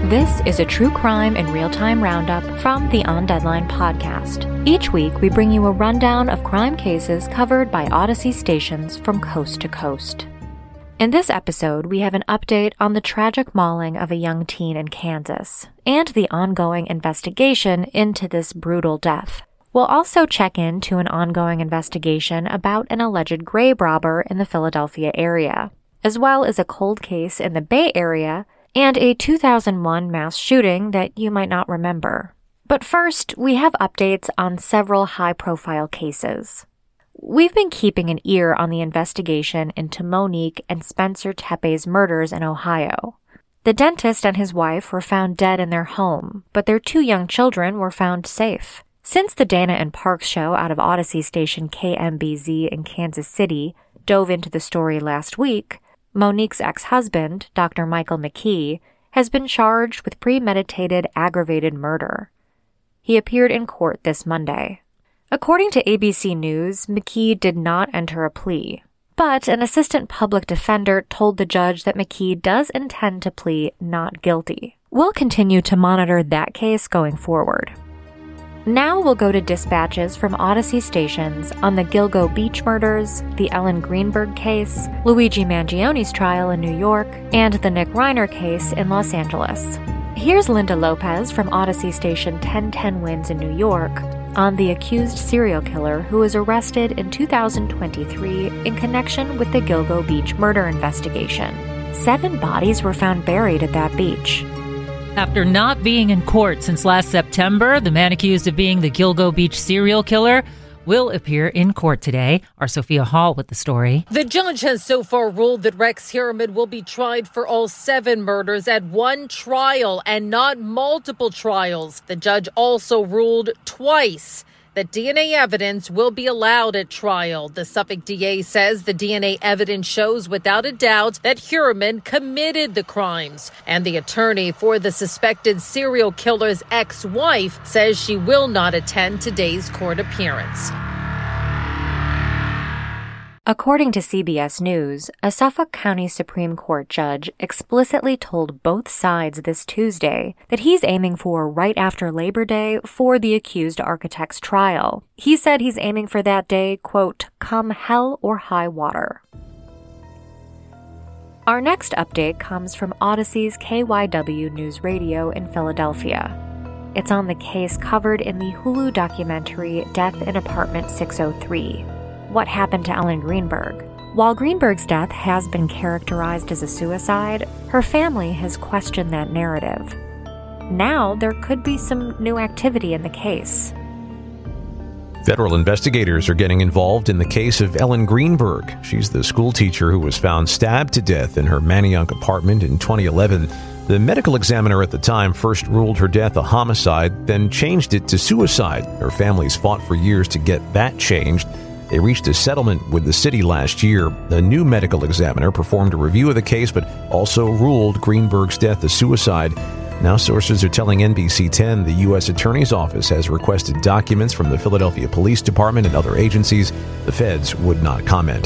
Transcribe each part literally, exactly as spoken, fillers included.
This is a true crime and real-time roundup from the On Deadline podcast. Each week, we bring you a rundown of crime cases covered by Odyssey stations from coast to coast. In this episode, we have an update on the tragic mauling of a young teen in Kansas and the ongoing investigation into this brutal death. We'll also check into an ongoing investigation about an alleged grave robber in the Philadelphia area, as well as a cold case in the Bay Area and a two thousand one mass shooting that you might not remember. But first, we have updates on several high-profile cases. We've been keeping an ear on the investigation into Monique and Spencer Tepe's murders in Ohio. The dentist and his wife were found dead in their home, but their two young children were found safe. Since the Dana and Parks show out of Odyssey station K M B Z in Kansas City dove into the story last week, Monique's ex-husband, Doctor Michael McKee, has been charged with premeditated aggravated murder. He appeared in court this Monday. According to A B C News, McKee did not enter a plea, but an assistant public defender told the judge that McKee does intend to plead not guilty. We'll continue to monitor that case going forward. Now we'll go to dispatches from Odyssey stations on the Gilgo Beach murders, the Ellen Greenberg case, Luigi Mangioni's trial in New York, and the Nick Reiner case in Los Angeles. Here's Linda Lopez from Odyssey station ten ten Winds in New York on the accused serial killer who was arrested in two thousand twenty-three in connection with the Gilgo Beach murder investigation. Seven bodies were found buried at that beach. After not being in court since last September, the man accused of being the Gilgo Beach serial killer will appear in court today. Our Sophia Hall with the story. The judge has so far ruled that Rex Heuermann will be tried for all seven murders at one trial and not multiple trials. The judge also ruled twice that D N A evidence will be allowed at trial. The Suffolk D A says the D N A evidence shows without a doubt that Heuermann committed the crimes. And the attorney for the suspected serial killer's ex-wife says she will not attend today's court appearance. According to C B S News, a Suffolk County Supreme Court judge explicitly told both sides this Tuesday that he's aiming for right after Labor Day for the accused architect's trial. He said he's aiming for that day, quote, come hell or high water. Our next update comes from Odyssey's K Y W News Radio in Philadelphia. It's on the case covered in the Hulu documentary Death in Apartment six oh three. What happened to Ellen Greenberg? While Greenberg's death has been characterized as a suicide, her family has questioned that narrative. Now there could be some new activity in the case. Federal investigators are getting involved in the case of Ellen Greenberg. She's the school teacher who was found stabbed to death in her Manayunk apartment in twenty eleven. The medical examiner at the time first ruled her death a homicide, then changed it to suicide. Her family's fought for years to get that changed. They reached a settlement with the city last year. The new medical examiner performed a review of the case, but also ruled Greenberg's death a suicide. Now sources are telling N B C ten the U S Attorney's Office has requested documents from the Philadelphia Police Department and other agencies. The feds would not comment.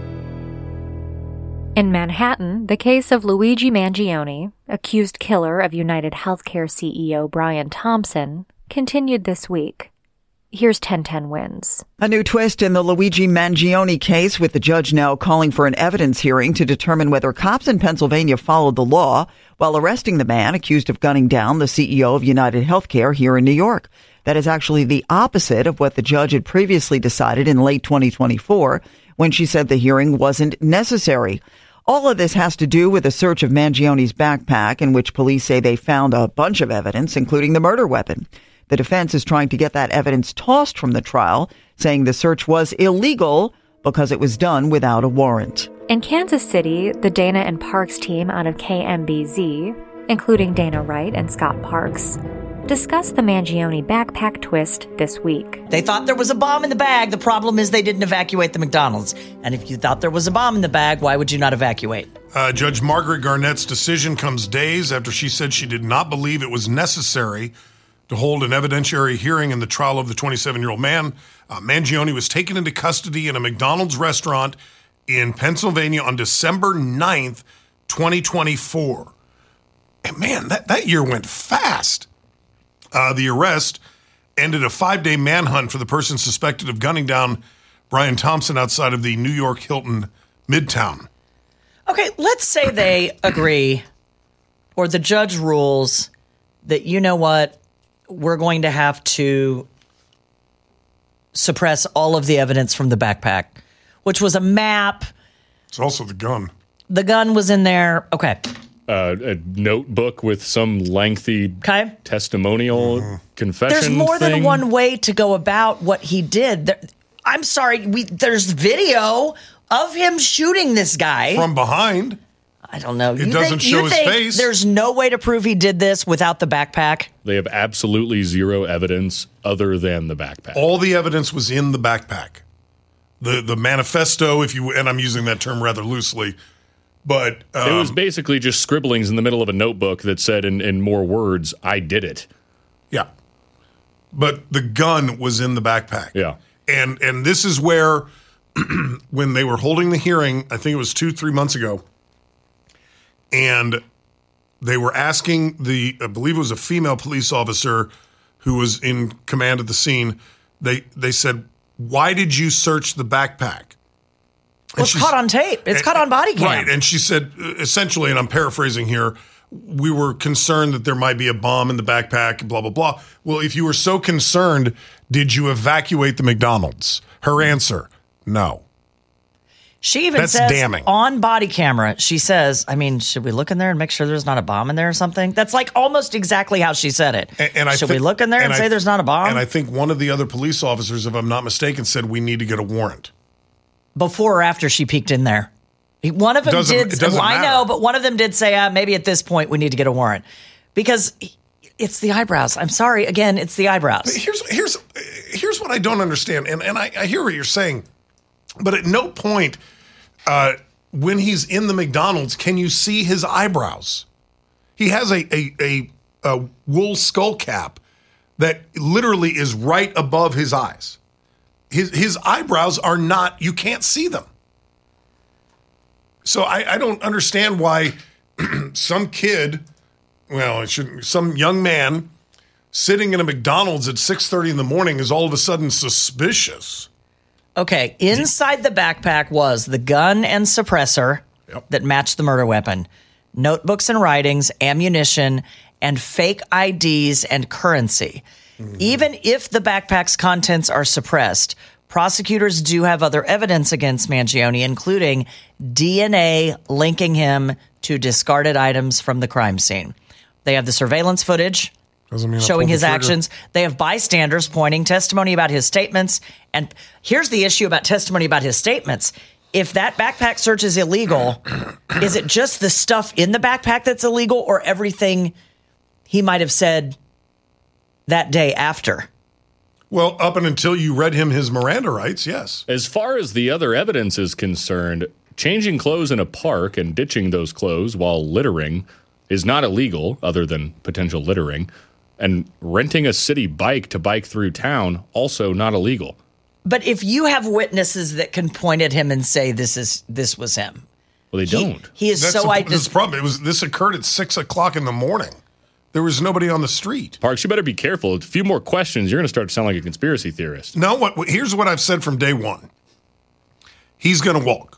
In Manhattan, the case of Luigi Mangioni, accused killer of United Healthcare C E O Brian Thompson, continued this week. Here's ten ten Winds. A new twist in the Luigi Mangioni case, with the judge now calling for an evidence hearing to determine whether cops in Pennsylvania followed the law while arresting the man accused of gunning down the C E O of United Healthcare here in New York. That is actually the opposite of what the judge had previously decided in late twenty twenty-four when she said the hearing wasn't necessary. All of this has to do with a search of Mangioni's backpack in which police say they found a bunch of evidence, including the murder weapon. The defense is trying to get that evidence tossed from the trial, saying the search was illegal because it was done without a warrant. In Kansas City, the Dana and Parks team out of K M B Z, including Dana Wright and Scott Parks, discussed the Mangioni backpack twist this week. They thought there was a bomb in the bag. The problem is they didn't evacuate the McDonald's. And if you thought there was a bomb in the bag, why would you not evacuate? Uh, Judge Margaret Garnett's decision comes days after she said she did not believe it was necessary to hold an evidentiary hearing in the trial of the twenty-seven-year-old man. Uh, Mangioni was taken into custody in a McDonald's restaurant in Pennsylvania on December ninth, twenty twenty-four. And man, that, that year went fast. Uh, the arrest ended a five-day manhunt for the person suspected of gunning down Brian Thompson outside of the New York Hilton Midtown. Okay, let's say they agree, or the judge rules that, you know what, we're going to have to suppress all of the evidence from the backpack, which was a map. It's also the gun. The gun was in there. Okay. Uh, a notebook with some lengthy okay. testimonial mm-hmm. confession There's more thing. than one way to go about what he did. There, I'm sorry, we, there's video of him shooting this guy. From behind. I don't know. It you doesn't think, show you his think face. There's no way to prove he did this without the backpack? They have absolutely zero evidence other than the backpack. All the evidence was in the backpack. The the manifesto, if you and I'm using that term rather loosely, but um, it was basically just scribblings in the middle of a notebook that said in, in more words, I did it. Yeah. But the gun was in the backpack. Yeah. And and this is where when they were holding the hearing, I think it was two, three months ago, and they were asking the, I believe it was a female police officer who was in command at the scene, they they said, why did you search the backpack? Well, it's caught on tape. It's and, caught on body cam. Right. And she said, essentially, and I'm paraphrasing here, we were concerned that there might be a bomb in the backpack, blah, blah, blah. Well, if you were so concerned, did you evacuate the McDonald's? Her answer, no. She even That's says damning. On body camera, she says, I mean, should we look in there and make sure there's not a bomb in there or something? That's like almost exactly how she said it. And, and I should th- we look in there and, and say I, there's not a bomb? And I think one of the other police officers, if I'm not mistaken, said we need to get a warrant. Before or after she peeked in there? One of them doesn't, did. It doesn't well, I matter. know, but one of them did say, uh, maybe at this point we need to get a warrant. Because it's the eyebrows. I'm sorry. Again, it's the eyebrows. Here's here's here's what I don't understand. And, and I, I hear what you're saying. But at no point uh, when he's in the McDonald's can you see his eyebrows. He has a, a, a, a wool skull cap that literally is right above his eyes. His his eyebrows are not, you can't see them. So I, I don't understand why some kid, well, it shouldn't, some young man sitting in a McDonald's at six thirty in the morning is all of a sudden suspicious. Okay, inside the backpack was the gun and suppressor yep. that matched the murder weapon, notebooks and writings, ammunition, and fake I Ds and currency. Mm-hmm. Even if the backpack's contents are suppressed, prosecutors do have other evidence against Mangione, including D N A linking him to discarded items from the crime scene. They have the surveillance footage showing his actions. They have bystanders pointing, testimony about his statements. And here's the issue about testimony about his statements. If that backpack search is illegal, is it just the stuff in the backpack that's illegal or everything he might have said that day after? Well, up and until you read him his Miranda rights, yes. As far as the other evidence is concerned, changing clothes in a park and ditching those clothes while littering is not illegal, other than potential littering. And renting a city bike to bike through town, also not illegal. But if you have witnesses that can point at him and say this is this was him. Well, they he, don't. He is That's so... the, I, this problem. It was, this occurred at six o'clock in the morning. There was nobody on the street. Parks, you better be careful. A few more questions, you're going to start to sound like a conspiracy theorist. No, what? Here's what I've said from day one. He's going to walk.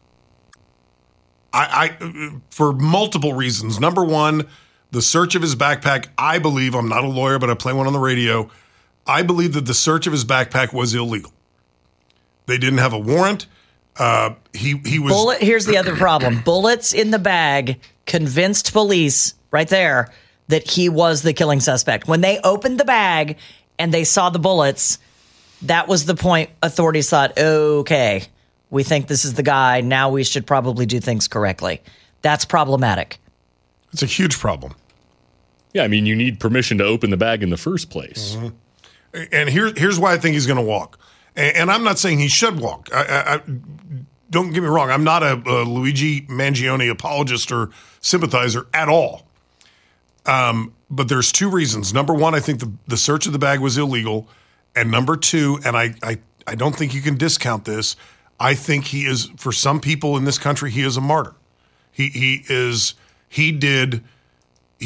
I, I, for multiple reasons. Number one, the search of his backpack, I believe, I'm not a lawyer, but I play one on the radio. I believe that the search of his backpack was illegal. They didn't have a warrant. Uh, he he was. Bullet. Here's the other problem. Bullets in the bag convinced police right there that he was the killing suspect. When they opened the bag and they saw the bullets, that was the point authorities thought, okay, we think this is the guy. Now we should probably do things correctly. That's problematic. It's a huge problem. Yeah, I mean, you need permission to open the bag in the first place. Mm-hmm. And here, here's why I think he's going to walk. And, and I'm not saying he should walk. I, I, I, don't get me wrong. I'm not a, a Luigi Mangione apologist or sympathizer at all. Um, but there's two reasons. Number one, I think the, the search of the bag was illegal. And number two, and I, I, I don't think you can discount this, I think he is, for some people in this country, he is a martyr. He he is, he did, he...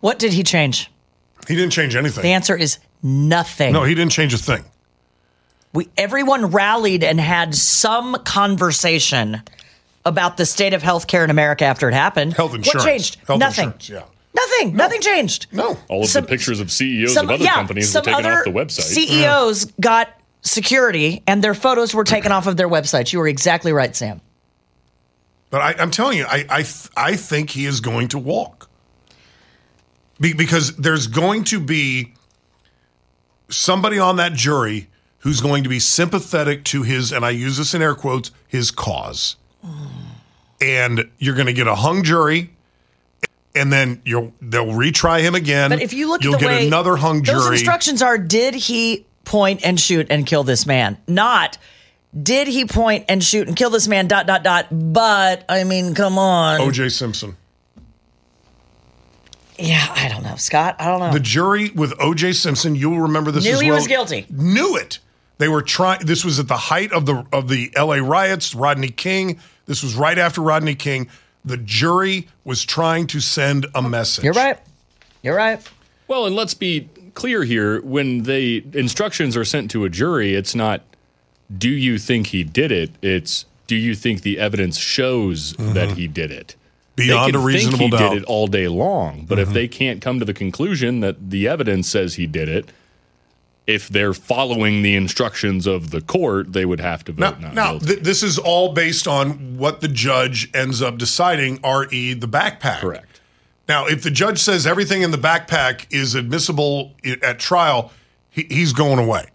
What did he change? He didn't change anything. The answer is nothing. No, he didn't change a thing. We everyone rallied and had some conversation about the state of healthcare in America after it happened. Health insurance. What changed? Health Nothing. Insurance, yeah. Nothing. No. Nothing changed. No. All of Some- the pictures of C E Os Some, of other yeah, companies were some taken other off the website. C E Os got security and their photos were taken off of their websites. You were exactly right, Sam. But I, I'm telling you, I, I, th- I think he is going to walk. Be- because there's going to be somebody on that jury who's going to be sympathetic to his, and I use this in air quotes, his cause. Mm. And you're going to get a hung jury, and then you'll they'll retry him again. But if you look you'll at the get way another hung jury. Those instructions are, did he point and shoot and kill this man? Not, did he point and shoot and kill this man, dot, dot, dot. But, I mean, come on. O J Simpson. Yeah, I don't know, Scott. I don't know. The jury with O J Simpson, you'll remember this Knew as well. he was guilty. Knew it. They were trying. This was at the height of the of the L A riots. Rodney King. This was right after Rodney King. The jury was trying to send a message. You're right. You're right. Well, and let's be clear here. When the instructions are sent to a jury, it's not, do you think he did it? It's, do you think the evidence shows mm-hmm. that he did it? Beyond they a can reasonable think he doubt. did it all day long, but Mm-hmm. if they can't come to the conclusion that the evidence says he did it, if they're following the instructions of the court, they would have to vote Now, not now guilty. th- this is all based on what the judge ends up deciding, that is the backpack. Correct. Now, if the judge says everything in the backpack is admissible i- at trial, he- he's going away.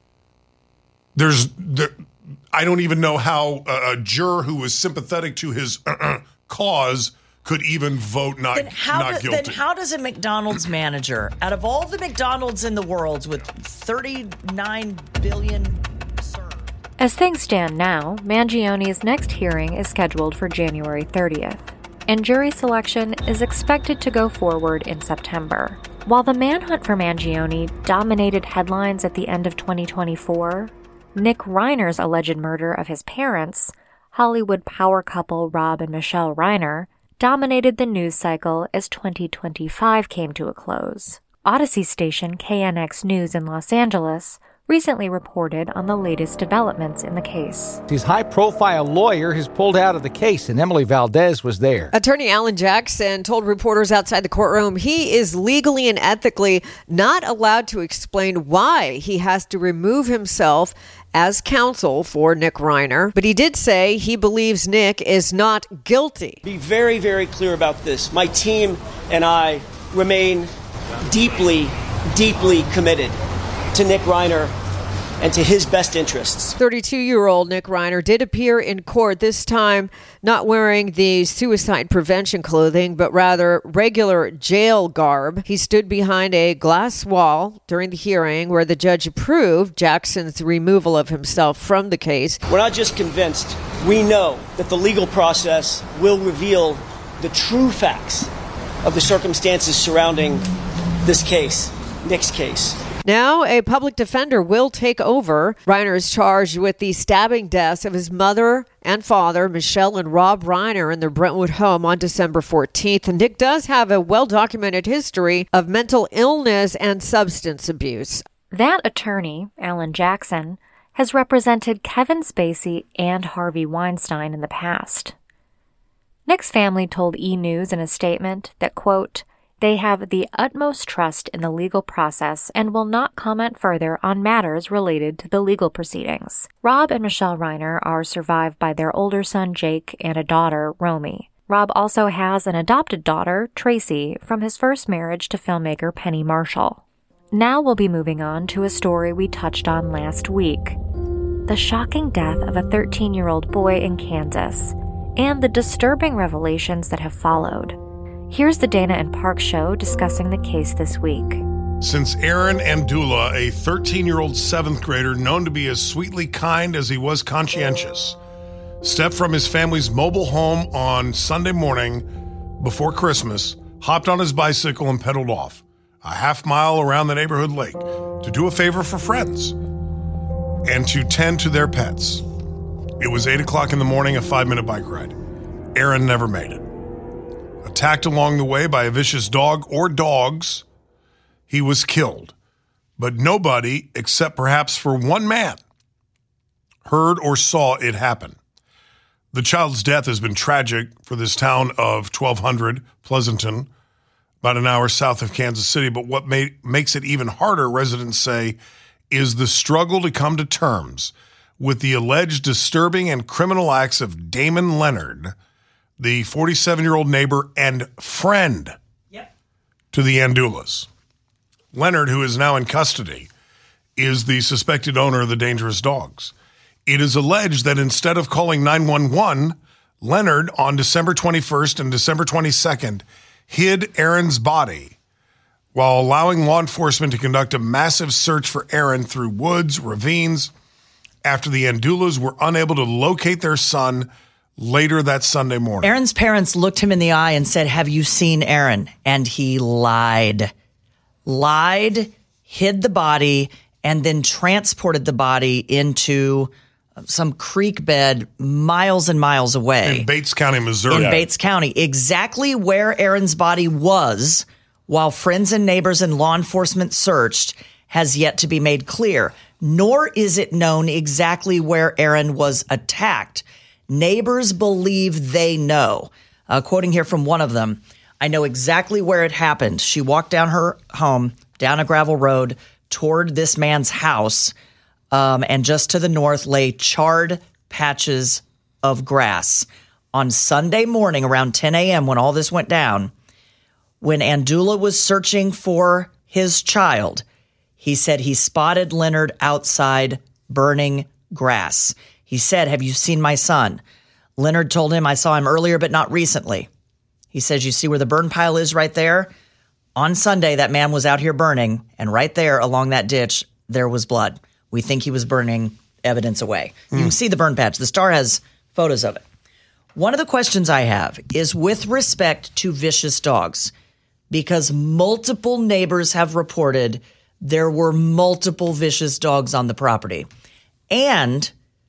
There's, there, I don't even know how a, a juror who was sympathetic to his uh-uh cause could even vote not, Then how, not do, guilty. then how does a McDonald's manager, out of all the McDonald's in the world with thirty-nine billion served? As things stand now, Mangioni's next hearing is scheduled for January thirtieth, and jury selection is expected to go forward in September. While the manhunt for Mangione dominated headlines at the end of twenty twenty-four, Nick Reiner's alleged murder of his parents, Hollywood power couple Rob and Michelle Reiner, dominated the news cycle as twenty twenty-five came to a close. Odyssey station K N X News in Los Angeles recently reported on the latest developments in the case. His high-profile lawyer has pulled out of the case, and Emily Valdez was there. Attorney Alan Jackson told reporters outside the courtroom he is legally and ethically not allowed to explain why he has to remove himself as counsel for Nick Reiner, but he did say he believes Nick is not guilty. Be very, very clear about this. My team and I remain deeply, deeply committed to Nick Reiner and to his best interests. thirty-two-year-old Nick Reiner did appear in court, this time not wearing the suicide prevention clothing, but rather regular jail garb. He stood behind a glass wall during the hearing where the judge approved Jackson's removal of himself from the case. We're not just convinced. We know that the legal process will reveal the true facts of the circumstances surrounding this case, Nick's case. Now, a public defender will take over. Reiner is charged with the stabbing deaths of his mother and father, Michelle and Rob Reiner, in their Brentwood home on December fourteenth. And Nick does have a well-documented history of mental illness and substance abuse. That attorney, Alan Jackson, has represented Kevin Spacey and Harvey Weinstein in the past. Nick's family told E! News in a statement that, quote, they have the utmost trust in the legal process and will not comment further on matters related to the legal proceedings. Rob and Michelle Reiner are survived by their older son Jake and a daughter, Romy. Rob also has an adopted daughter, Tracy, from his first marriage to filmmaker Penny Marshall. Now we'll be moving on to a story we touched on last week. The shocking death of a thirteen-year-old boy in Kansas, and the disturbing revelations that have followed. Here's the Dana and Park Show discussing the case this week. Since Aaron Andula, a thirteen-year-old seventh grader known to be as sweetly kind as he was conscientious, stepped from his family's mobile home on Sunday morning before Christmas, hopped on his bicycle and pedaled off a half mile around the neighborhood lake to do a favor for friends and to tend to their pets. It was eight o'clock in the morning, a five-minute bike ride. Aaron never made it. attacked along the way by a vicious dog or dogs. He was killed. But nobody, except perhaps for one man, heard or saw it happen. The child's death has been tragic for this town of twelve hundred, Pleasanton, about an hour south of Kansas City. But what may, makes it even harder, residents say, is the struggle to come to terms with the alleged disturbing and criminal acts of Damon Leonard, the forty-seven-year-old neighbor and friend yep. to the Andulas. Leonard, who is now in custody, is the suspected owner of the dangerous dogs. It is alleged that instead of calling nine one one, Leonard, on December twenty-first and December twenty-second, hid Aaron's body while allowing law enforcement to conduct a massive search for Aaron through woods, ravines, after the Andulas were unable to locate their son later that Sunday morning. Aaron's parents looked him in the eye and said, "Have you seen Aaron?" And he lied. Lied, hid the body, and then transported the body into some creek bed miles and miles away. In Bates County, Missouri. In yeah. Bates County. Exactly where Aaron's body was while friends and neighbors and law enforcement searched has yet to be made clear. Nor is it known exactly where Aaron was attacked. Neighbors believe they know. Uh, quoting here from one of them, "I know exactly where it happened. She walked down her home, down a gravel road, toward this man's house, um, and just to the north lay charred patches of grass. On Sunday morning around ten a.m. when all this went down, when Andula was searching for his child, he said he spotted Leonard outside burning grass. He said, 'Have you seen my son?' Leonard told him, 'I saw him earlier, but not recently.' He says, 'You see where the burn pile is right there? On Sunday, that man was out here burning, and right there along that ditch, there was blood. We think he was burning evidence away.'" Mm. You can see the burn patch. The Star has photos of it. One of the questions I have is with respect to vicious dogs, because multiple neighbors have reported there were multiple vicious dogs on the property, and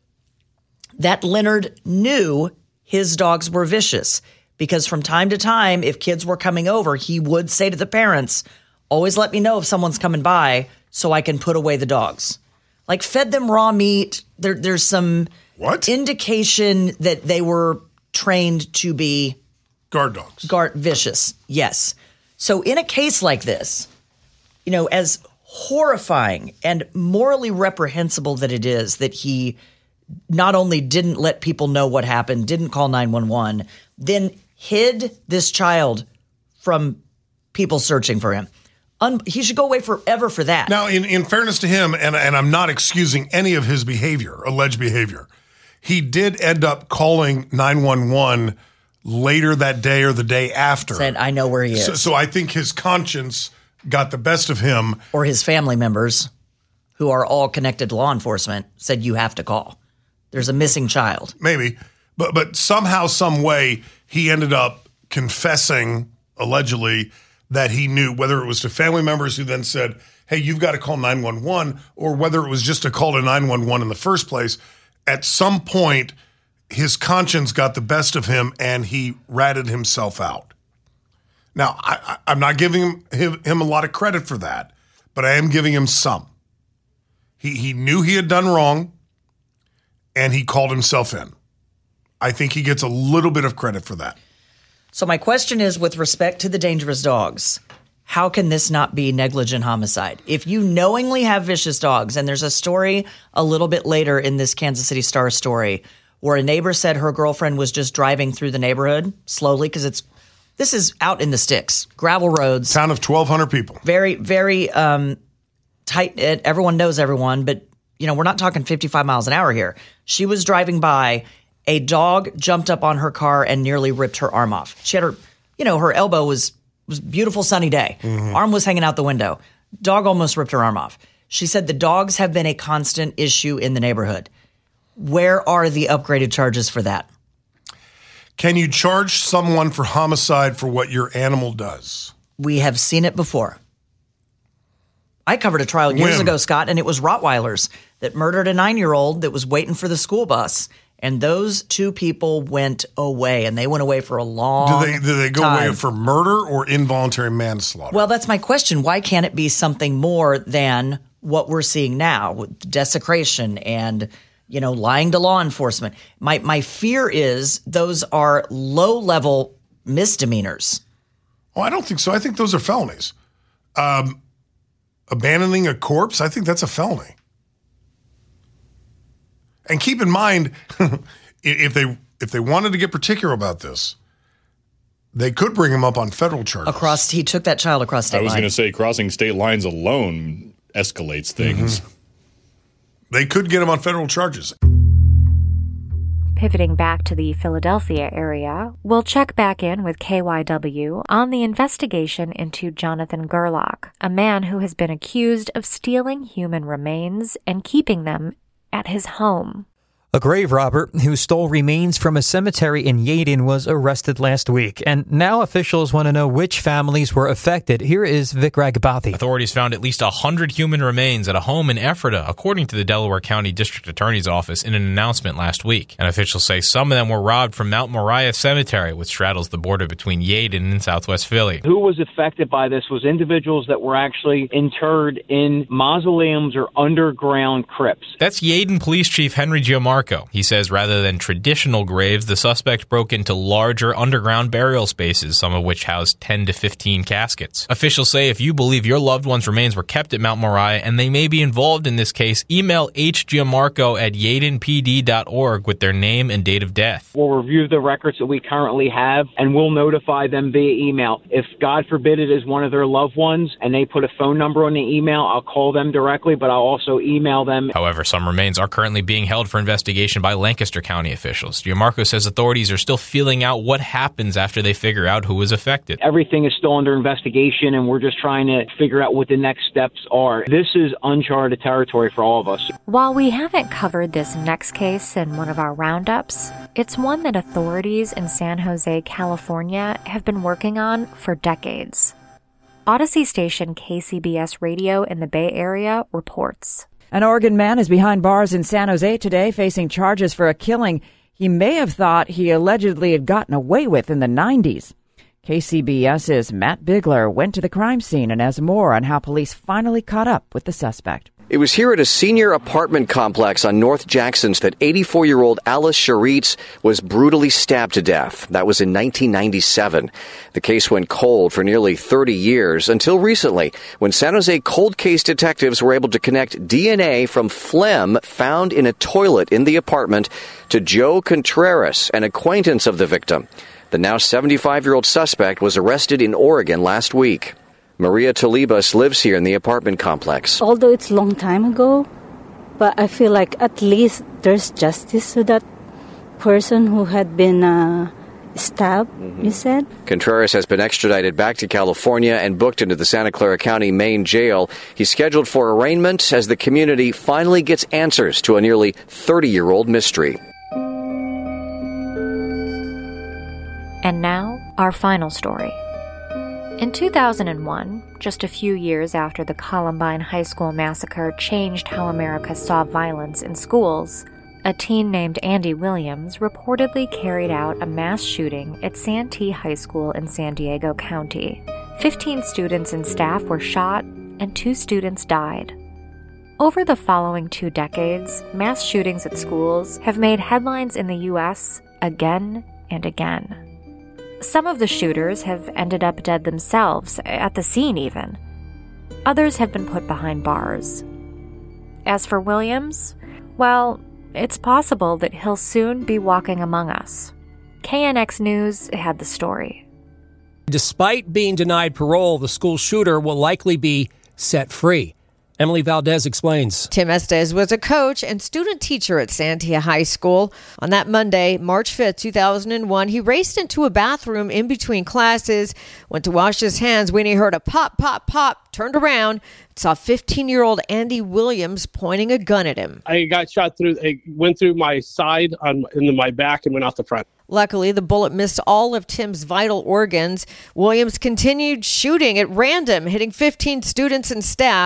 that Leonard knew his dogs were vicious. Because from time to time, if kids were coming over, he would say to the parents, "Always let me know if someone's coming by so I can put away the dogs." Like fed them raw meat. There, there's some what? indication that they were trained to be guard dogs. Guard vicious, yes. So in a case like this, you know, as horrifying and morally reprehensible that it is that he not only didn't let people know what happened, didn't call nine one one, then hid this child from people searching for him. Un- he should go away forever for that. Now, in, in fairness to him, and, and I'm not excusing any of his behavior, alleged behavior, he did end up calling nine one one later that day or the day after. Said, "I know where he is." So, so I think his conscience got the best of him. Or his family members, who are all connected to law enforcement, said, "You have to call. There's a missing child." Maybe. But but somehow, some way, he ended up confessing, allegedly, that he knew, whether it was to family members who then said, "Hey, you've got to call nine one one," or whether it was just a call to nine one one in the first place. At some point, his conscience got the best of him and he ratted himself out. Now, I, I, I'm not giving him, him, him a lot of credit for that, but I am giving him some. He, he knew he had done wrong and he called himself in. I think he gets a little bit of credit for that. So my question is, with respect to the dangerous dogs, how can this not be negligent homicide? If you knowingly have vicious dogs, and there's a story a little bit later in this Kansas City Star story where a neighbor said her girlfriend was just driving through the neighborhood slowly, because it's this is out in the sticks, gravel roads. Town of twelve hundred people. Very, very um, tight. Everyone knows everyone, but you know, we're not talking fifty-five miles an hour here. She was driving by. A dog jumped up on her car and nearly ripped her arm off. She had her, you know, her elbow was was beautiful sunny day. Mm-hmm. Arm was hanging out the window. Dog almost ripped her arm off. She said the dogs have been a constant issue in the neighborhood. Where are the upgraded charges for that? Can you charge someone for homicide for what your animal does? We have seen it before. I covered a trial years when? ago, Scott, and it was Rottweilers that murdered a nine-year-old that was waiting for the school bus. And those two people went away, and they went away for a long Do they, do they go time. away for murder or involuntary manslaughter? Well, that's my question. Why can't it be something more than what we're seeing now with desecration and, you know, lying to law enforcement? My my fear is those are low-level misdemeanors. Oh, I don't think so. I think those are felonies. Um, abandoning a corpse, I think that's a felony. And keep in mind, if they if they wanted to get particular about this, they could bring him up on federal charges. Across, he took that child across state I was line. going to say crossing state lines alone escalates things. Mm-hmm. They could get him on federal charges. Pivoting back to the Philadelphia area, we'll check back in with K Y W on the investigation into Jonathan Gerlach, a man who has been accused of stealing human remains and keeping them at his home. A grave robber who stole remains from a cemetery in Yeadon was arrested last week, and now officials want to know which families were affected. Here is Vic Ragapathy. Authorities found at least one hundred human remains at a home in Ephrata, according to the Delaware County District Attorney's Office in an announcement last week. And officials say some of them were robbed from Mount Moriah Cemetery, which straddles the border between Yeadon and southwest Philly. Who was affected by this was individuals that were actually interred in mausoleums or underground crypts. That's Yeadon Police Chief Henry Giamarco. He says rather than traditional graves, the suspect broke into larger underground burial spaces, some of which housed ten to fifteen caskets. Officials say if you believe your loved one's remains were kept at Mount Moriah and they may be involved in this case, email h giamarco at yeadon p d dot org with their name and date of death. We'll review the records that we currently have, and we'll notify them via email. If, God forbid, it is one of their loved ones and they put a phone number on the email, I'll call them directly, but I'll also email them. However, some remains are currently being held for investigation by Lancaster County officials. Giamarco says authorities are still feeling out what happens after they figure out who was affected. Everything is still under investigation, and we're just trying to figure out what the next steps are. This is uncharted territory for all of us. While we haven't covered this next case in one of our roundups, it's one that authorities in San Jose, California have been working on for decades. Odyssey station K C B S Radio in the Bay Area reports. An Oregon man is behind bars in San Jose today facing charges for a killing he may have thought he allegedly had gotten away with in the nineties. KCBS's Matt Bigler went to the crime scene and has more on how police finally caught up with the suspect. It was here at a senior apartment complex on North Jackson's that eighty-four-year-old Alice Charitz was brutally stabbed to death. That was in nineteen ninety-seven. The case went cold for nearly thirty years until recently, when San Jose cold case detectives were able to connect D N A from phlegm found in a toilet in the apartment to Joe Contreras, an acquaintance of the victim. The now seventy-five-year-old suspect was arrested in Oregon last week. Maria Talibas lives here in the apartment complex. Although it's a long time ago, but I feel like at least there's justice to that person who had been uh, stabbed, mm-hmm. you said? Contreras has been extradited back to California and booked into the Santa Clara County Main Jail. He's scheduled for arraignment as the community finally gets answers to a nearly thirty-year-old mystery. And now, our final story. In two thousand one, just a few years after the Columbine High School massacre changed how America saw violence in schools, a teen named Andy Williams reportedly carried out a mass shooting at Santee High School in San Diego County. Fifteen students and staff were shot, and two students died. Over the following two decades, mass shootings at schools have made headlines in the U S again and again. Some of the shooters have ended up dead themselves, at the scene even. Others have been put behind bars. As for Williams, well, it's possible that he'll soon be walking among us. K N X News had the story. Despite being denied parole, the school shooter will likely be set free. Emily Valdez explains. Tim Estes was a coach and student teacher at Santee High School. On that Monday, March fifth, two thousand one, he raced into a bathroom in between classes, went to wash his hands when he heard a pop, pop, pop, turned around, saw fifteen-year-old Andy Williams pointing a gun at him. I got shot through, it went through my side on, into my back and went out the front. Luckily, the bullet missed all of Tim's vital organs. Williams continued shooting at random, hitting fifteen students and staff.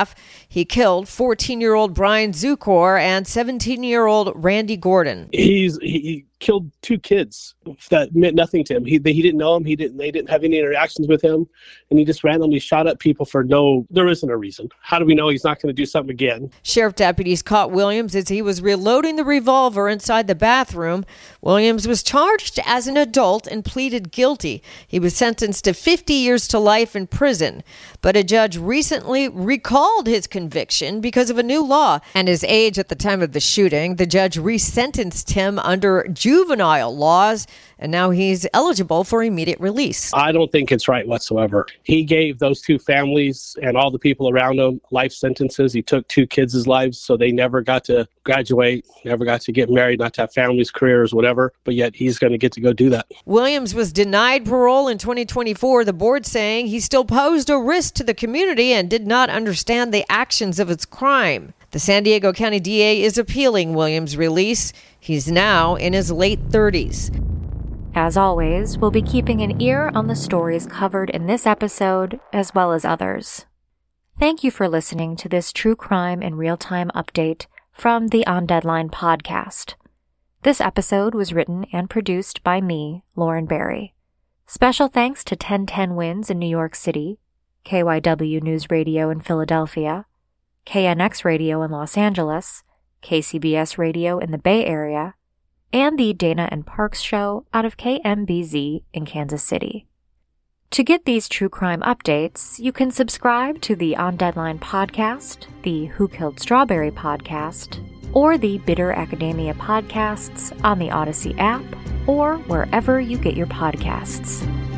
He killed fourteen-year-old Brian Zukor and seventeen-year-old Randy Gordon. He's he killed two kids that meant nothing to him. He they, he didn't know him. He didn't. They didn't have any interactions with him, and he just randomly shot at people for no. There isn't a reason. How do we know he's not going to do something again? Sheriff deputies caught Williams as he was reloading the revolver inside the bathroom. Williams was charged as an adult and pleaded guilty. He was sentenced to fifty years to life in prison, but a judge recently recalled his conviction because of a new law and his age at the time of the shooting. The judge resentenced him under juvenile laws, and now he's eligible for immediate release. I don't think it's right whatsoever. He gave those two families and all the people around them life sentences. He took two kids' lives, so they never got to graduate, never got to get married, not to have families, careers, whatever, but yet he's going to get to go do that. Williams was denied parole in twenty twenty-four, the board saying he still posed a risk to the community and did not understand the actions of its crime. The San Diego County D A is appealing Williams' release. He's now in his late thirties. As always, we'll be keeping an ear on the stories covered in this episode as well as others. Thank you for listening to this true crime in real-time update from the On Deadline podcast. This episode was written and produced by me, Lauren Barry. Special thanks to ten ten Winds in New York City, K Y W News Radio in Philadelphia, K N X Radio in Los Angeles, K C B S Radio in the Bay Area, and the Dana and Parks Show out of K M B Z in Kansas City. To get these true crime updates, you can subscribe to the On Deadline podcast, the Who Killed Strawberry podcast, or the Bitter Academia podcasts on the Odyssey app or wherever you get your podcasts.